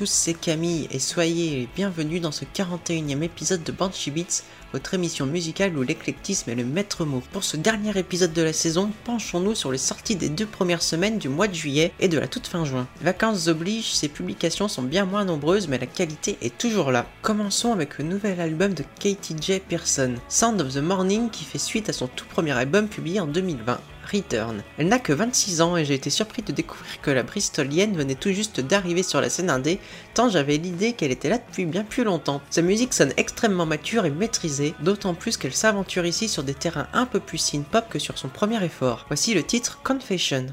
tous, c'est Camille et soyez les bienvenus dans ce 41e épisode de Banshee Beats, votre émission musicale où l'éclectisme est le maître mot. Pour ce dernier épisode de la saison, penchons-nous sur les sorties des 2 premières semaines du mois de juillet et de la toute fin juin. Vacances oblige, ces publications sont bien moins nombreuses mais la qualité est toujours là. Commençons avec le nouvel album de Katy J. Pearson, Sound of the Morning, qui fait suite à son tout premier album publié en 2020. Return. Elle n'a que 26 ans et j'ai été surpris de découvrir que la Bristolienne venait tout juste d'arriver sur la scène indé, tant j'avais l'idée qu'elle était là depuis bien plus longtemps. Sa musique sonne extrêmement mature et maîtrisée, d'autant plus qu'elle s'aventure ici sur des terrains un peu plus synth-pop que sur son premier effort. Voici le titre Confession.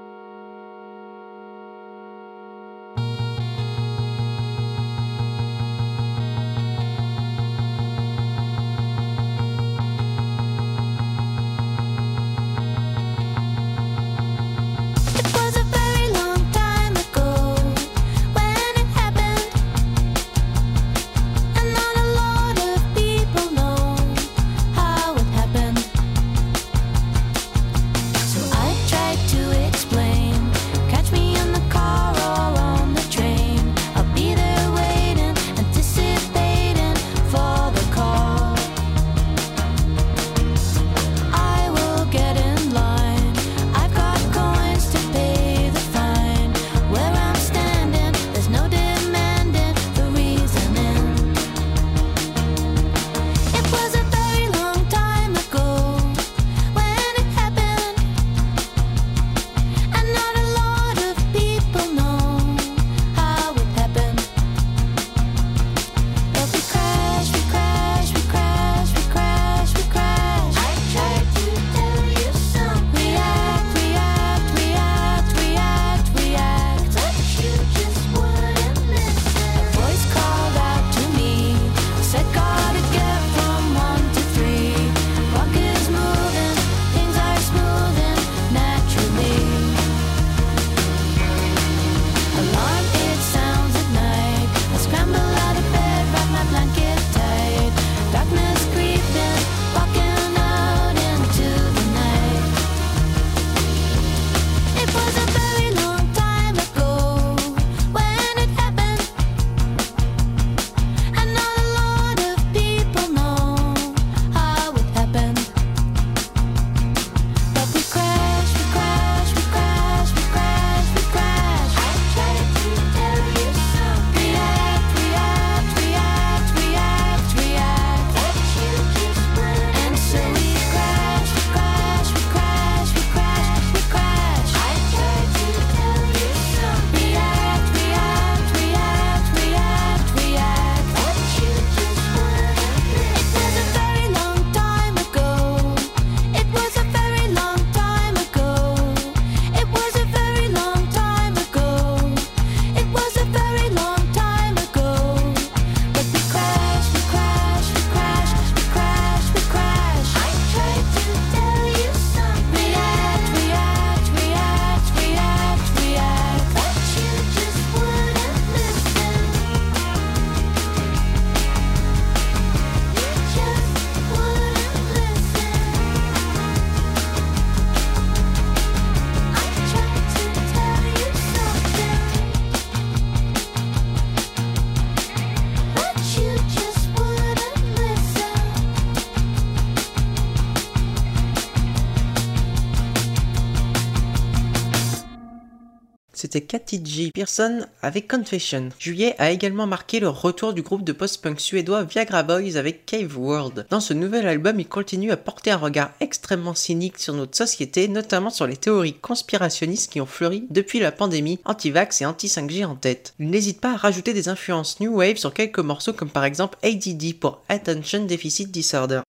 C'était Katy J. Pearson avec Confession. Juillet a également marqué le retour du groupe de post-punk suédois Viagra Boys avec Cave World. Dans ce nouvel album, il continue à porter un regard extrêmement cynique sur notre société, notamment sur les théories conspirationnistes qui ont fleuri depuis la pandémie, anti-vax et anti-5G en tête. Il n'hésite pas à rajouter des influences New Wave sur quelques morceaux comme par exemple ADD pour Attention Deficit Disorder.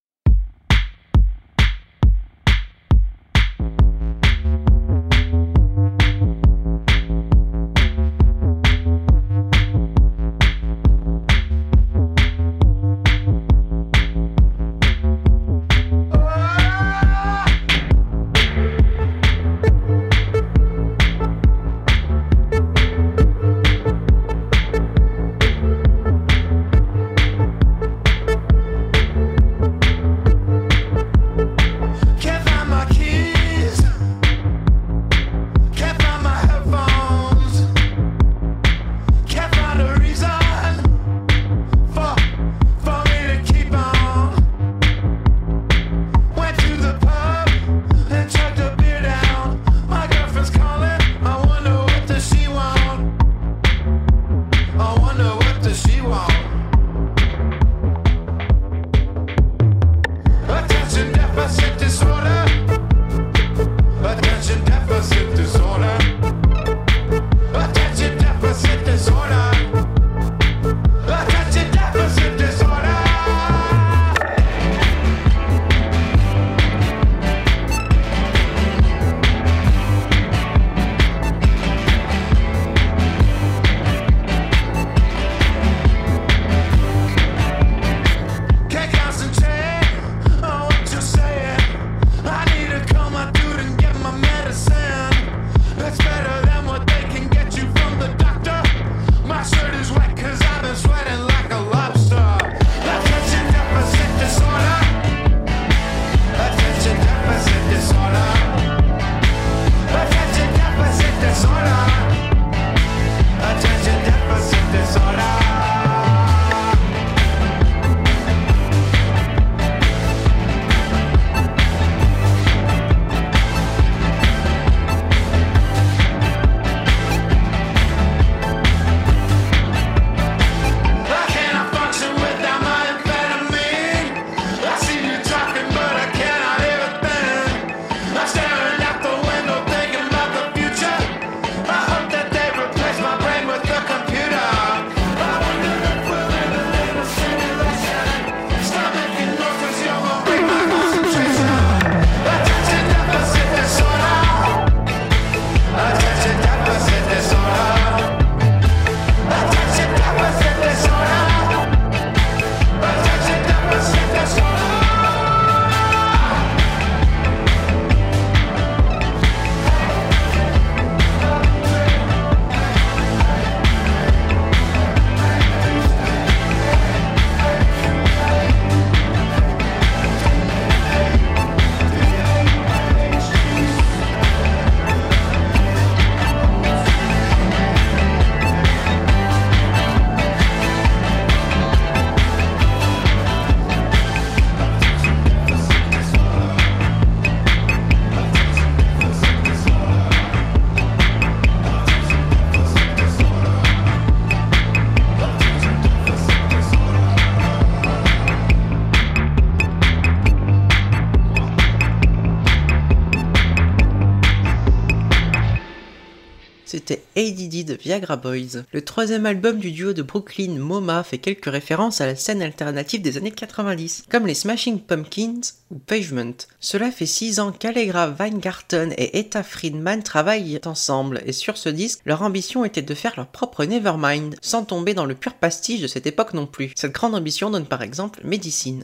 C'était ADD de Viagra Boys. Le troisième album du duo de Brooklyn, MoMA, fait quelques références à la scène alternative des années 90, comme les Smashing Pumpkins ou Pavement. Cela fait 6 ans qu'Allegra Weingarten et Etta Friedman travaillent ensemble, et sur ce disque, leur ambition était de faire leur propre Nevermind, sans tomber dans le pur pastiche de cette époque non plus. Cette grande ambition donne par exemple Medicine.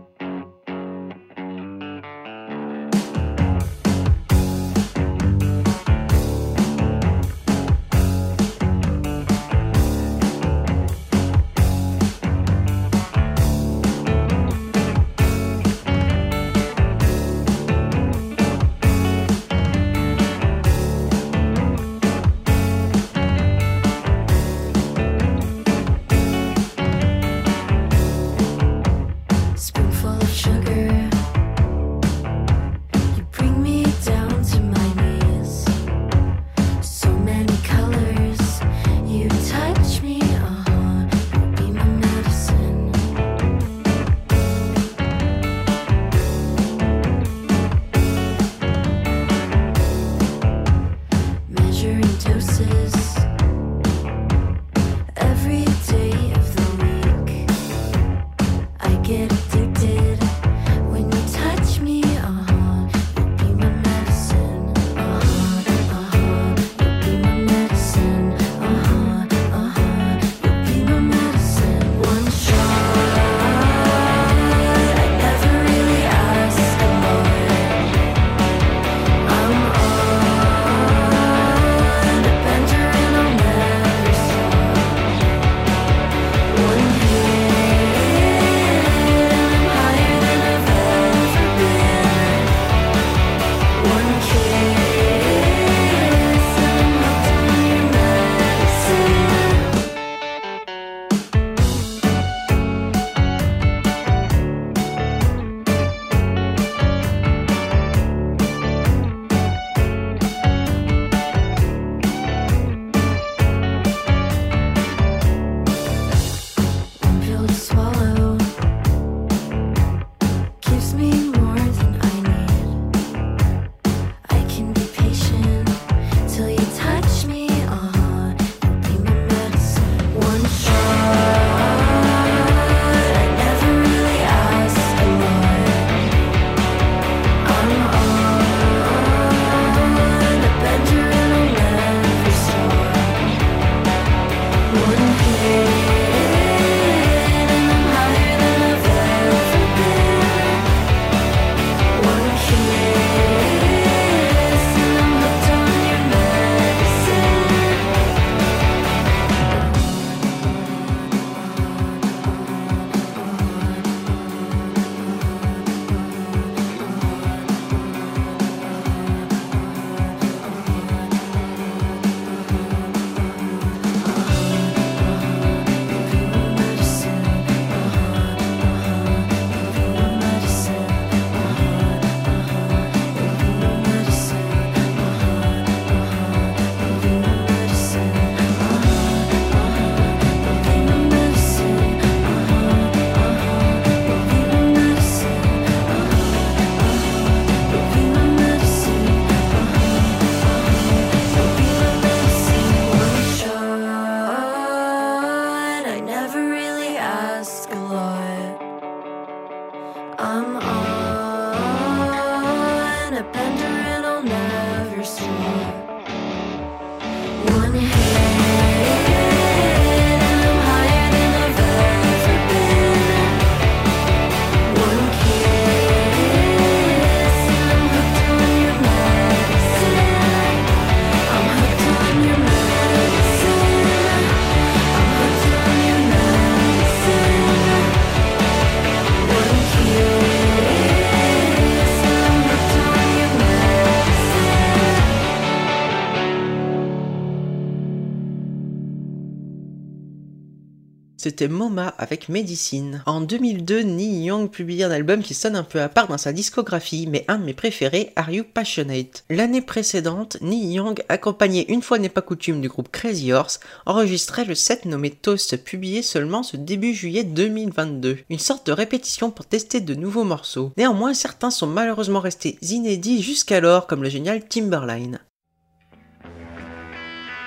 C'était MoMA avec Medicine. En 2002, Neil Young publie un album qui sonne un peu à part dans sa discographie, mais un de mes préférés, Are You Passionate? L'année précédente, Neil Young, accompagné une fois n'est pas coutume du groupe Crazy Horse, enregistrait le set nommé Toast, publié seulement ce début juillet 2022. Une sorte de répétition pour tester de nouveaux morceaux. Néanmoins, certains sont malheureusement restés inédits jusqu'alors, comme le génial Timberline.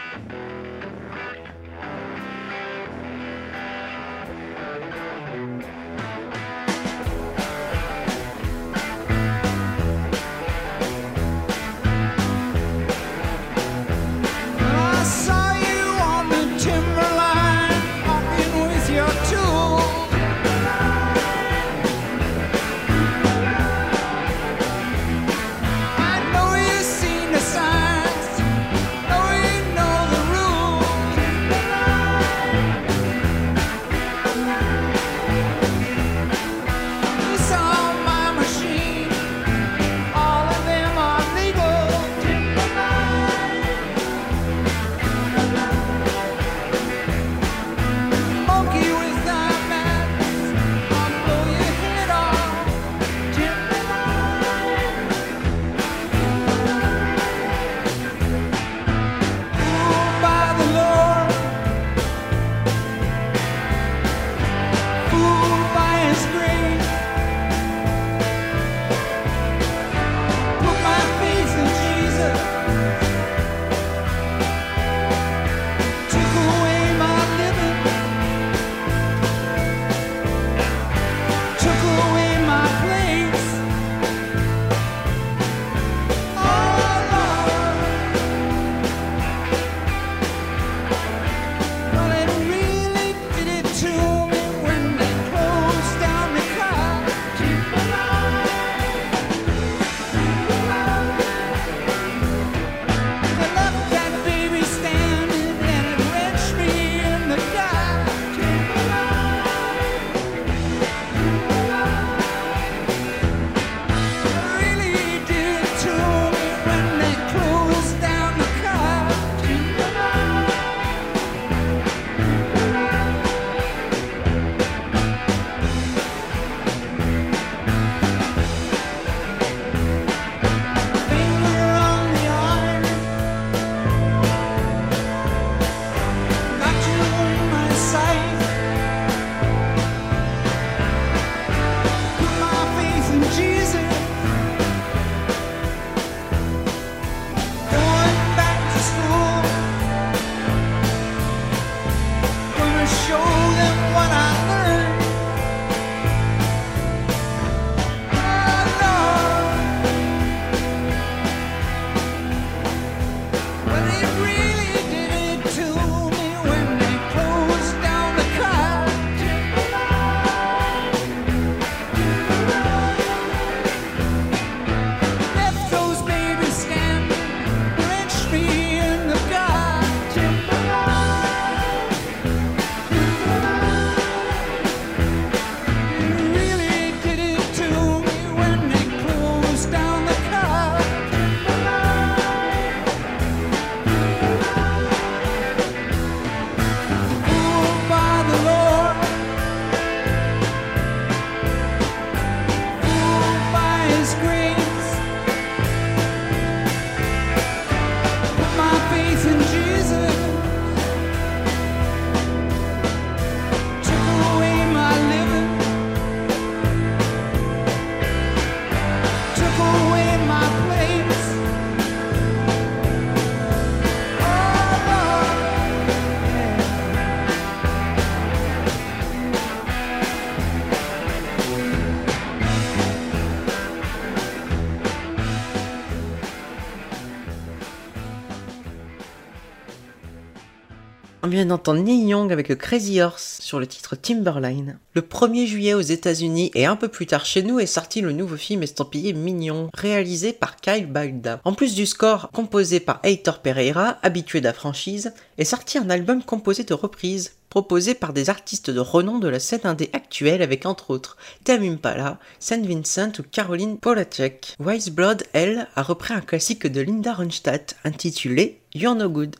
On vient d'entendre Neil Young avec le Crazy Horse sur le titre Timberline. Le 1er juillet aux États-Unis et un peu plus tard chez nous est sorti le nouveau film estampillé Mignon, réalisé par Kyle Balda. En plus du score composé par Heitor Pereira, habitué de la franchise, est sorti un album composé de reprises, proposé par des artistes de renom de la scène indé actuelle avec entre autres Tame Impala, Saint Vincent ou Caroline Polachek. Wise Blood, elle, a repris un classique de Linda Ronstadt intitulé You're No Good.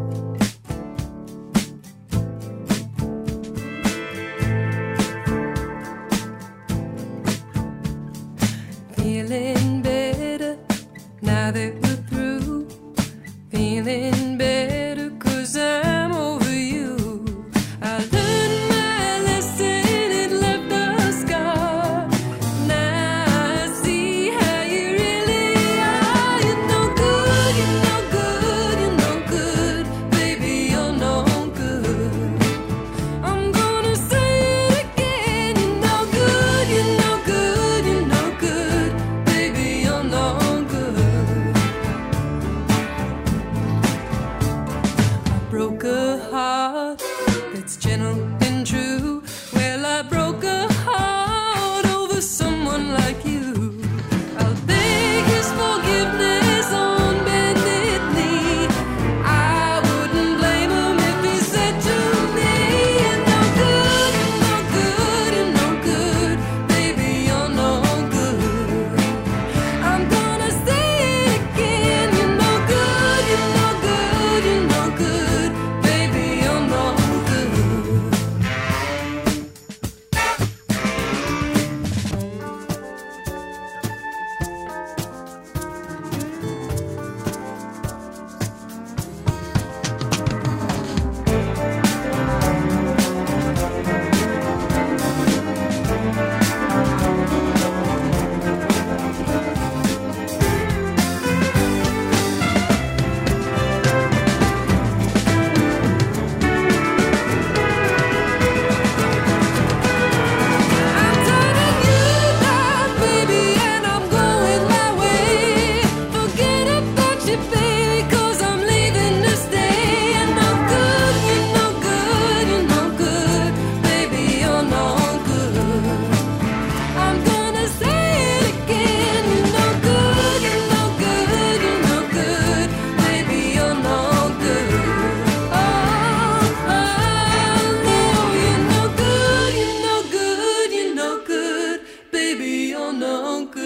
Feeling better now that we're through. Feeling better 'cause I'm over you. I learned my lesson, it left a scar. Now I see how you really are. You're no good, you're no good, you're no good. Baby, you're no good. I'm gonna say it again. You're no good, you're no good, you're no good. Baby, you're no good. I broke a heart that's gentle and true. Well, I broke a heart over someone like you. I'll beg his forgiveness on bended knee. I wouldn't blame him if he said to me, you're no good, you're no good, you're no good. Baby, you're no good. I'm gonna say it again. You're no good, you're no good, you're no good. Baby, you're no good. I'm turning you down, baby, and I'm going my way. Forget about you, baby, 'cause I'm leaving to stay. You're no good, you're no good, you're no good. Baby, you're no good. I'm gonna say it again. You're no good, you're no good, you're no good. Baby, you're no good. No, you're no good, you're no good, you're no good. Baby, you're no good.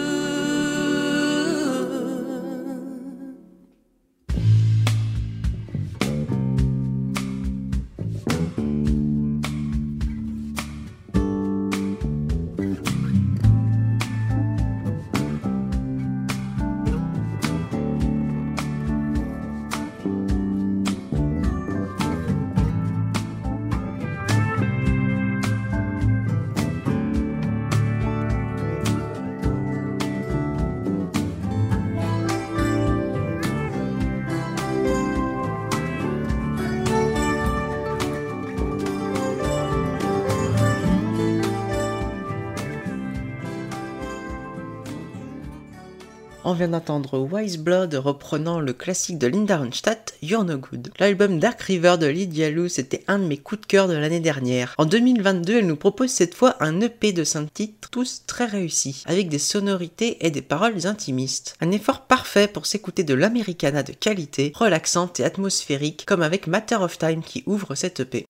On vient d'entendre Wise Blood reprenant le classique de Linda Ronstadt, You're No Good. L'album Dark River de Lydia Lu, c'était un de mes coups de cœur de l'année dernière. En 2022, elle nous propose cette fois un EP de 5 titres, tous très réussis, avec des sonorités et des paroles intimistes. Un effort parfait pour s'écouter de l'americana de qualité, relaxante et atmosphérique, comme avec Matter of Time qui ouvre cet EP.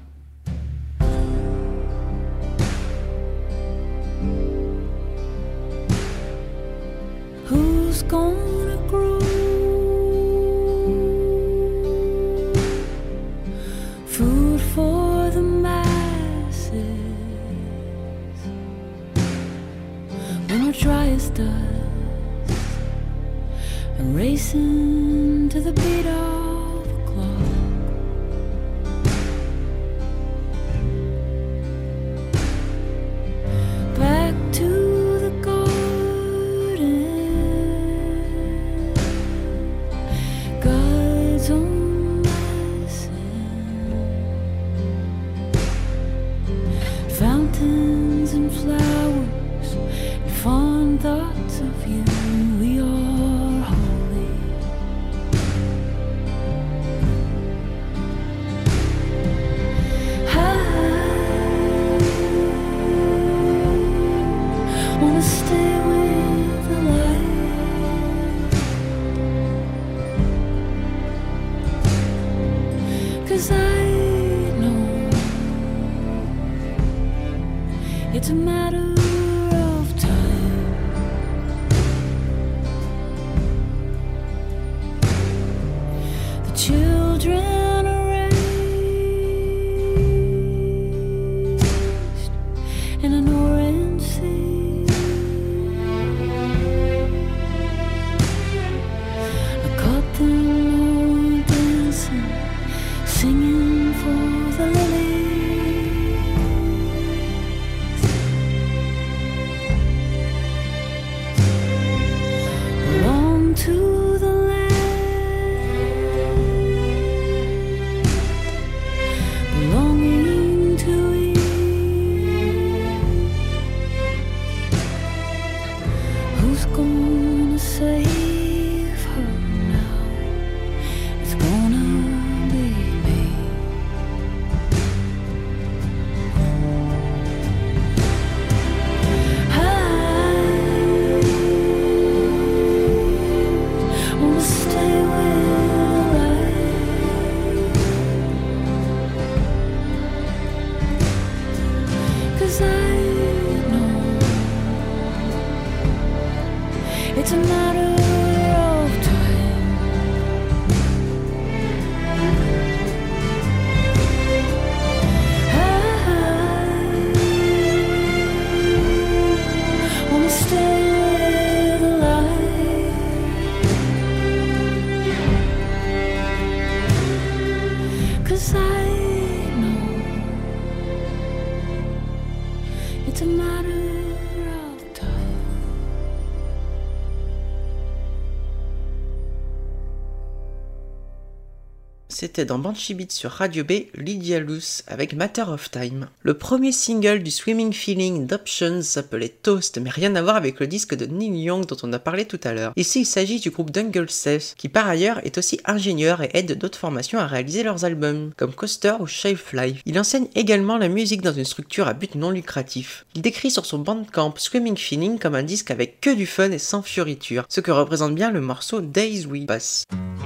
Who's gonna grow food for the masses when our driest dust and racing to the beat of the clock? Back to the garden, God's own lesson. Fountains and flowers and fond thoughts of you. We are holy. wanna stay with the light, 'cause I know it's a matter of time. The children are raised in an orange sea. I caught them all dancing, singing for the lilies. Belong to the land, belonging to ease. Who's gonna save her now? It's gonna be me. I wanna stay with the light, 'cause I know it's a matter of time. I wanna stay with the light, 'cause I know it's a matter of time. C'était dans Banshee Beats sur Radio B, Lydia Luce avec Matter of Time. Le premier single du Swimming Feeling d'Options s'appelait Toast, mais rien à voir avec le disque de Neil Young dont on a parlé tout à l'heure. Ici, il s'agit du groupe Dungle Seth, qui par ailleurs est aussi ingénieur et aide d'autres formations à réaliser leurs albums, comme Coaster ou Shelf Life. Il enseigne également la musique dans une structure à but non lucratif. Il décrit sur son Bandcamp Swimming Feeling comme un disque avec que du fun et sans fioriture, ce que représente bien le morceau Days We Pass.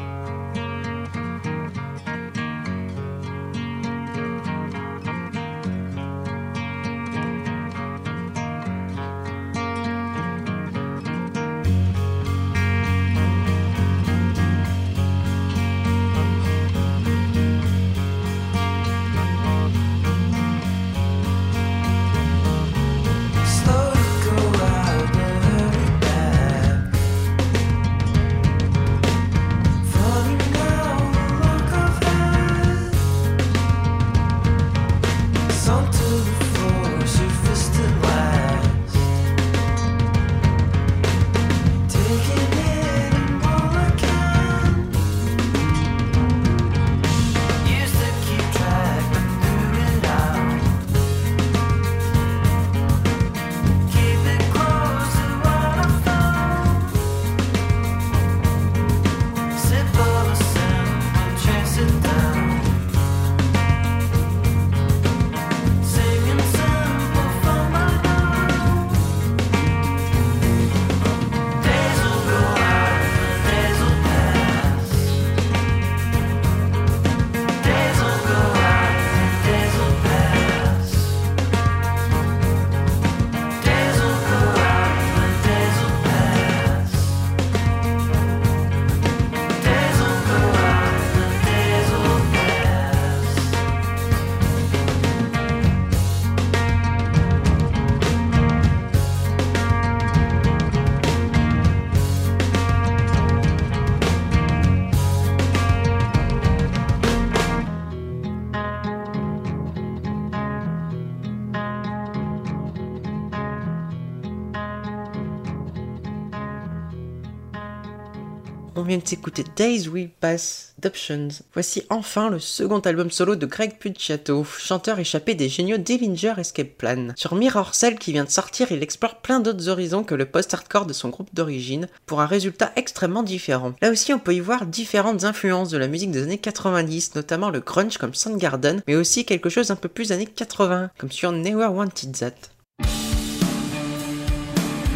On vient de s'écouter Days We Pass d'Options. Voici enfin le second album solo de Greg Puciato, chanteur échappé des géniaux Dillinger Escape Plan. Sur Mirror Cell qui vient de sortir, il explore plein d'autres horizons que le post-hardcore de son groupe d'origine, pour un résultat extrêmement différent. Là aussi on peut y voir différentes influences de la musique des années 90, notamment le grunge comme Soundgarden, mais aussi quelque chose un peu plus années 80, comme sur Never Wanted That.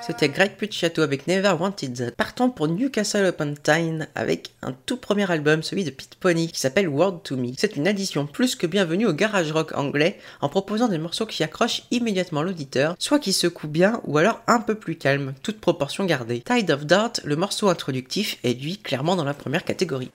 C'était Greg Puciato avec Never Wanted That. Partons pour Newcastle upon Tyne avec un tout premier album, celui de Pete Pony, qui s'appelle Word to Me. C'est une addition plus que bienvenue au garage rock anglais, en proposant des morceaux qui accrochent immédiatement l'auditeur, soit qui secouent bien, ou alors un peu plus calme, toute proportion gardée. Tide of Dart, le morceau introductif, est lui clairement dans la première catégorie.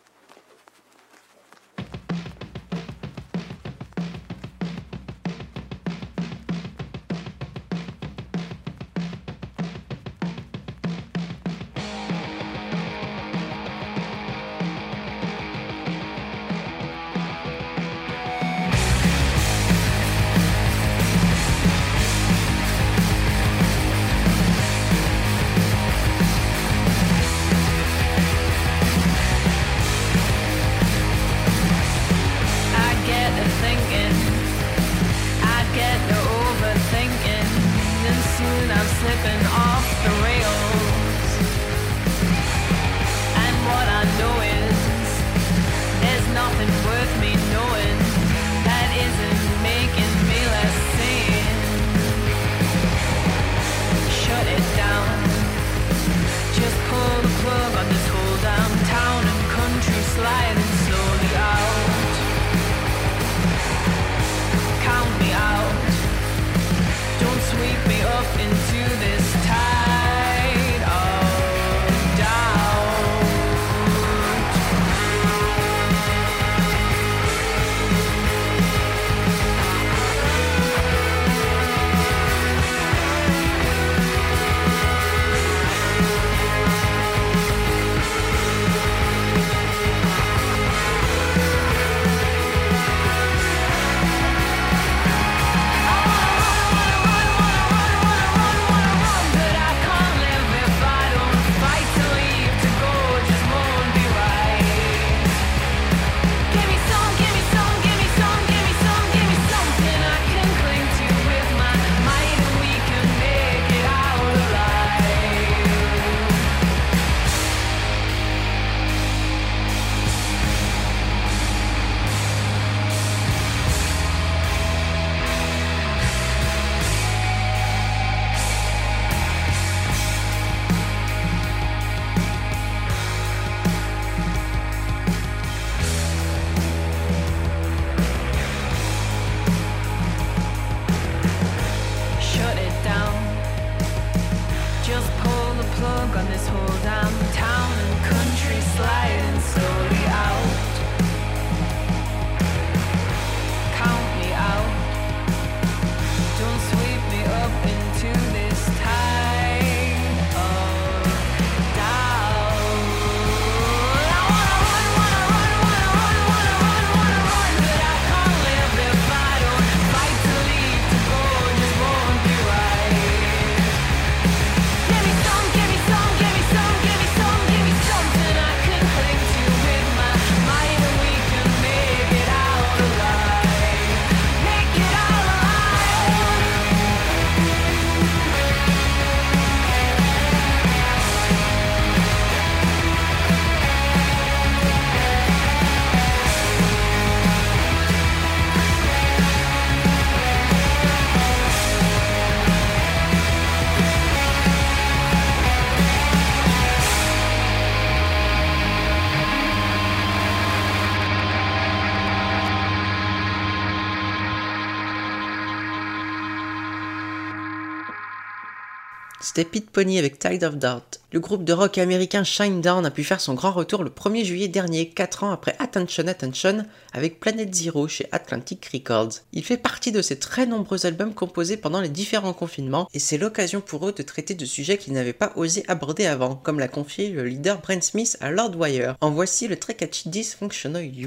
C'était Pete Pony avec Tide of Dart. Le groupe de rock américain Shinedown a pu faire son grand retour le 1er juillet dernier, 4 ans après Attention Attention, avec Planet Zero chez Atlantic Records. Il fait partie de ces très nombreux albums composés pendant les différents confinements, et c'est l'occasion pour eux de traiter de sujets qu'ils n'avaient pas osé aborder avant, comme l'a confié le leader Brent Smith à Lord Wire. En voici le très catchy Dysfunctional You.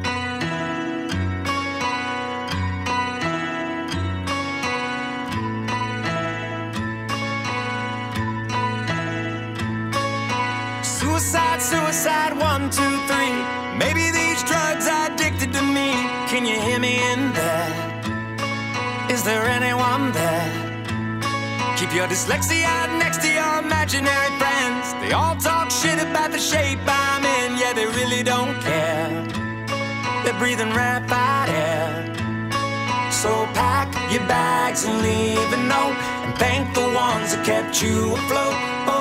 Suicide, 1, 2, 3. Maybe these drugs are addicted to me. Can you hear me in there? Is there anyone there? Keep your dyslexia next to your imaginary friends. They all talk shit about the shape I'm in. Yeah, they really don't care. They're breathing rarefied air. So pack your bags and leave a note, and thank the ones that kept you afloat.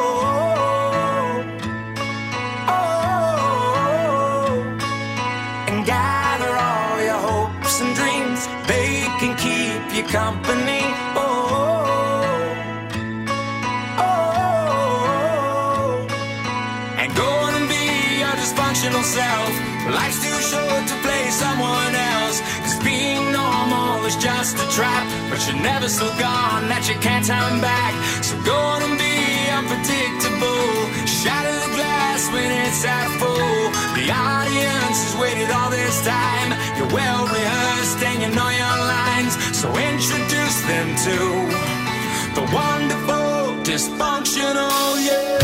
And gather all your hopes and dreams, they can keep you company. And go and be your dysfunctional self. Life's too short to play someone else, 'cause being normal is just a trap, but you're never so gone that you can't turn back. So go on and be unpredictable, shatter the glass when it's half full. The audience has waited all this time, you're well rehearsed and you know your lines, so introduce them to the wonderful dysfunctional you.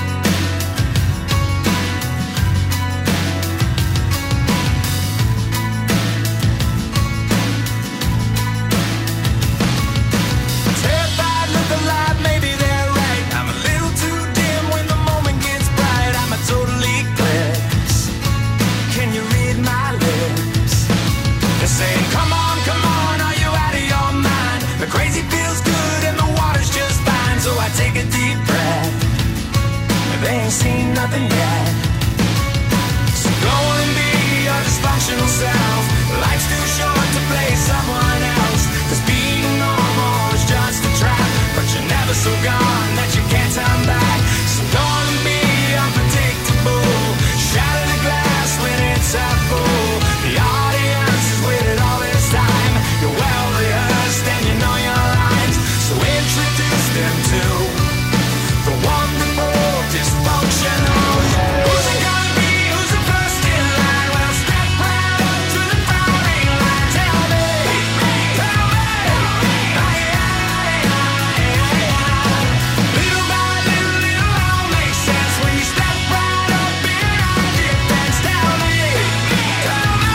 Seen nothing yet. So go and be your dysfunctional self. Life's too short to play someone else, 'cause being normal is just a trap, but you're never so gone that you can't turn back. So go and be unpredictable, shatter the glass when it's half full. The audience has waited all this time, you're well rehearsed and you know your lines, so introduce them to the wonderful dysfunctional. Who's it gonna be? Who's the first in line? Well, step right up to the firing line. Tell me, tell me. Little by little, it all makes sense when you step right up behind your fence. Tell me, tell me.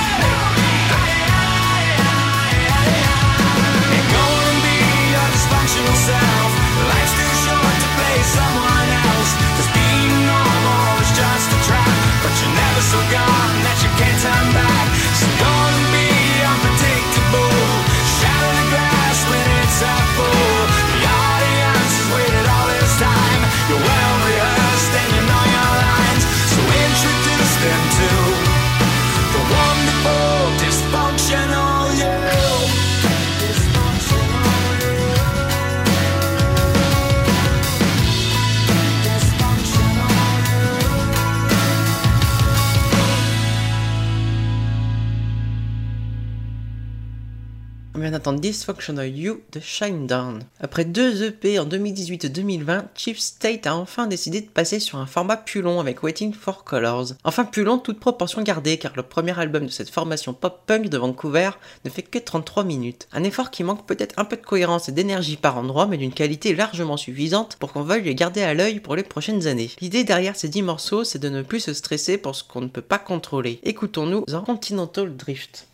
And go and be your dysfunctional self. Life's too short to play someone else, 'cause being normal is just a trap, but you're never so gone that you can't turn back. So go and be unpredictable, shatter the glass when it's half full. The audience has waited all this time, you're well rehearsed and you know your lines, so introduce them to the wonderful dysfunctional you. On vient d'entendre Dysfunctional You de Shinedown. Après 2 EP en 2018 et 2020, Chief State a enfin décidé de passer sur un format plus long avec Waiting for Colors. Enfin plus long, toute proportion gardée, car le premier album de cette formation pop-punk de Vancouver ne fait que 33 minutes. Un effort qui manque peut-être un peu de cohérence et d'énergie par endroit, mais d'une qualité largement suffisante pour qu'on veuille les garder à l'œil pour les prochaines années. L'idée derrière ces 10 morceaux, c'est de ne plus se stresser pour ce qu'on ne peut pas contrôler. Écoutons-nous en Continental Drift.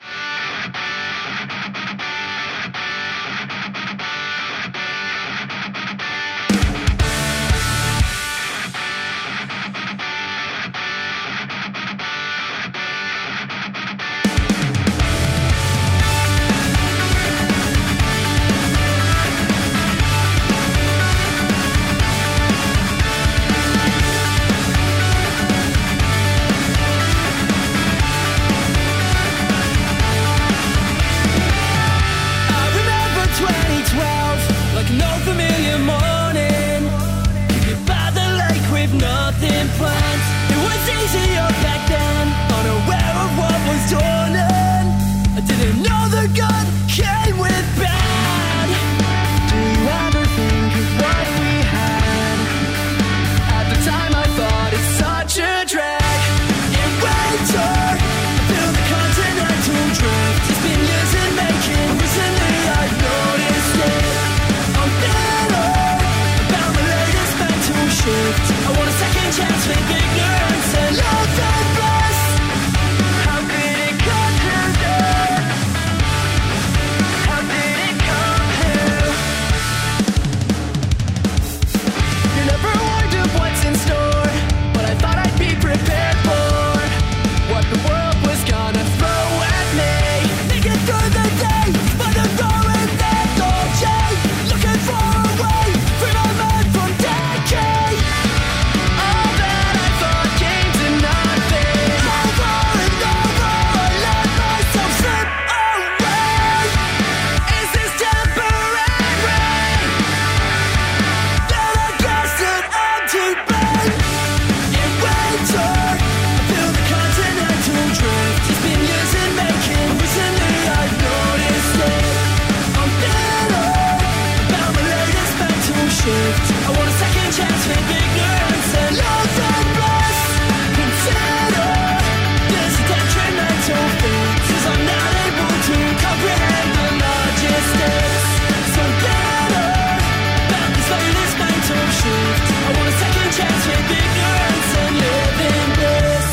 shift. I want a second chance with ignorance and nothing less. Consider this a detrimental fate, 'cause I'm not able to comprehend the logistics. So better about this latest mental shift. I want a second chance with ignorance and live in bliss.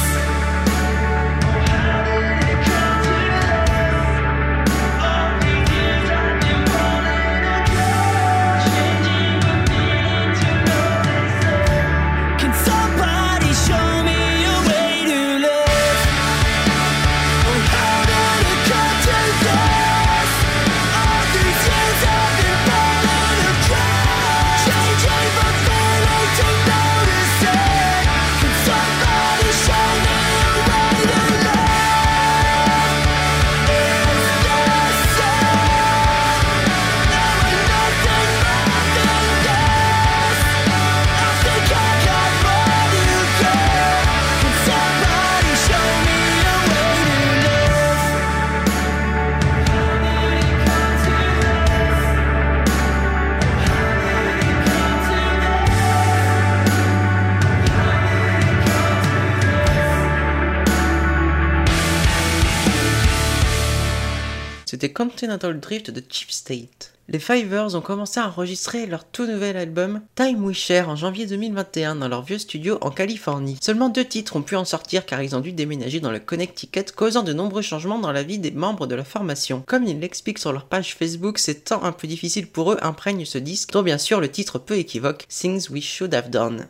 C'était Continental Drift de Chief State. Les Fivers ont commencé à enregistrer leur tout nouvel album Time We Share en janvier 2021 dans leur vieux studio en Californie. Seulement 2 titres ont pu en sortir car ils ont dû déménager dans le Connecticut, causant de nombreux changements dans la vie des membres de la formation. Comme ils l'expliquent sur leur page Facebook, ces temps un peu difficiles pour eux imprègnent ce disque, dont bien sûr le titre peu équivoque Things We Should Have Done.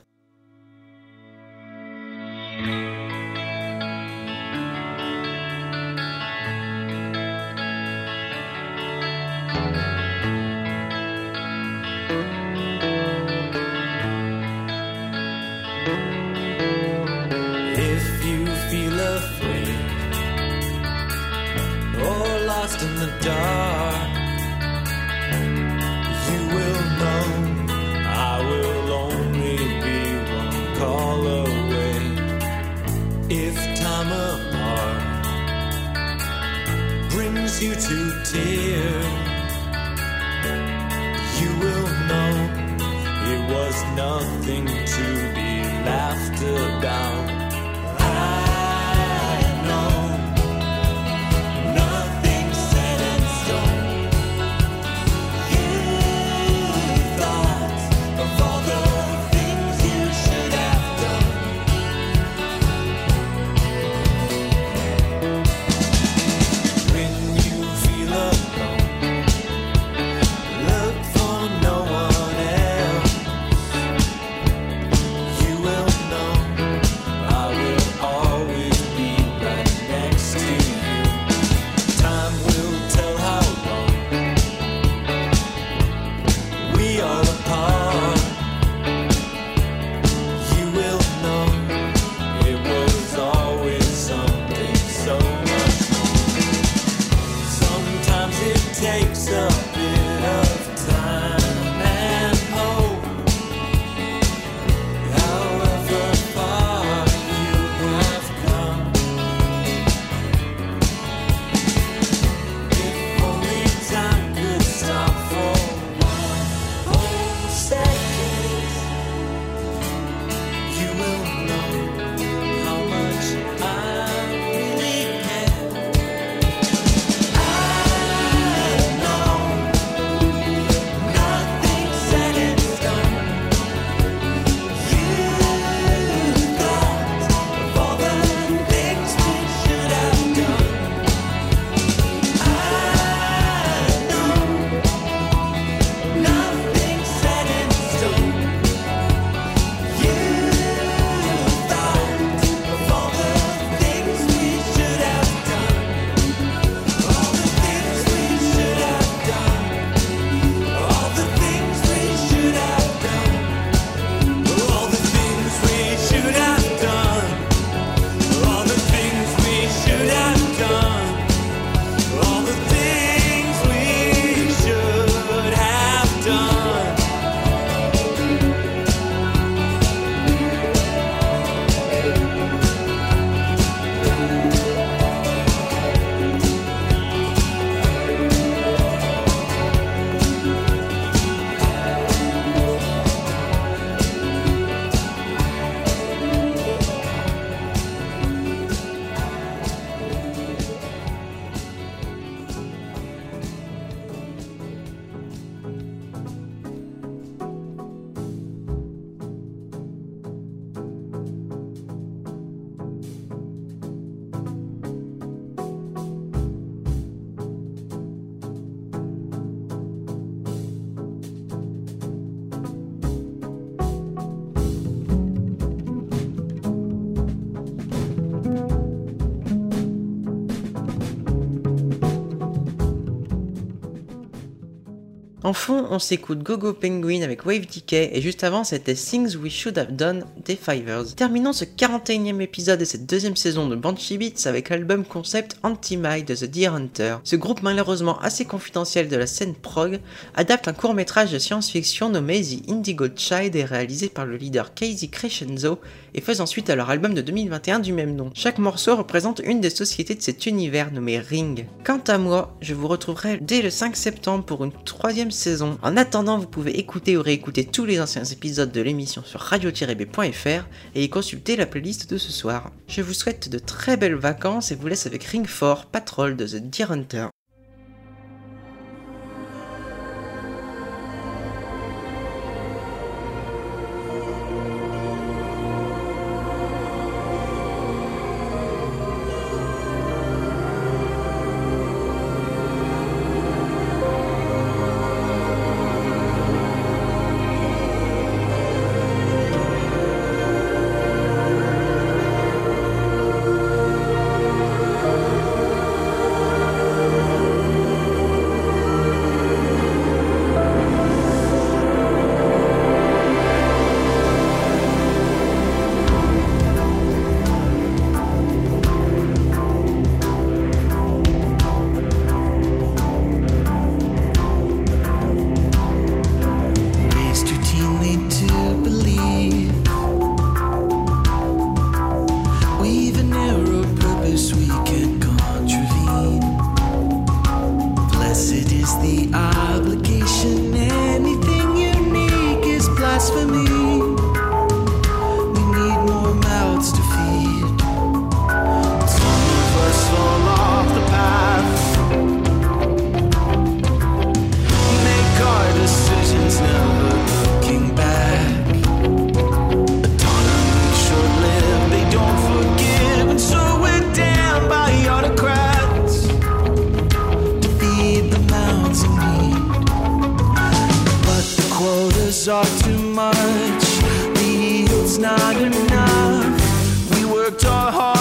In the dark, you will know I will only be one call away. If time apart brings you to tears, you will know it was nothing to be laughed about. En fond, on s'écoute Go-Go Penguin avec Wave Decay et juste avant c'était Things We Should Have Done des Fivers. Terminons ce 41e épisode et cette deuxième saison de Banshee Beats avec l'album concept Anti-My de The Deer Hunter. Ce groupe malheureusement assez confidentiel de la scène prog adapte un court-métrage de science-fiction nommé The Indigo Child et réalisé par le leader Casey Crescenzo et faisant suite à leur album de 2021 du même nom. Chaque morceau représente une des sociétés de cet univers nommé Ring. Quant à moi, je vous retrouverai dès le 5 septembre pour une 3e saison. En attendant, vous pouvez écouter ou réécouter tous les anciens épisodes de l'émission sur radio-b.fr et y consulter la playlist de ce soir. Je vous souhaite de très belles vacances et vous laisse avec Ring 4 Patrol de The Deer Hunter. Are too much, the yield's not enough. We worked our hard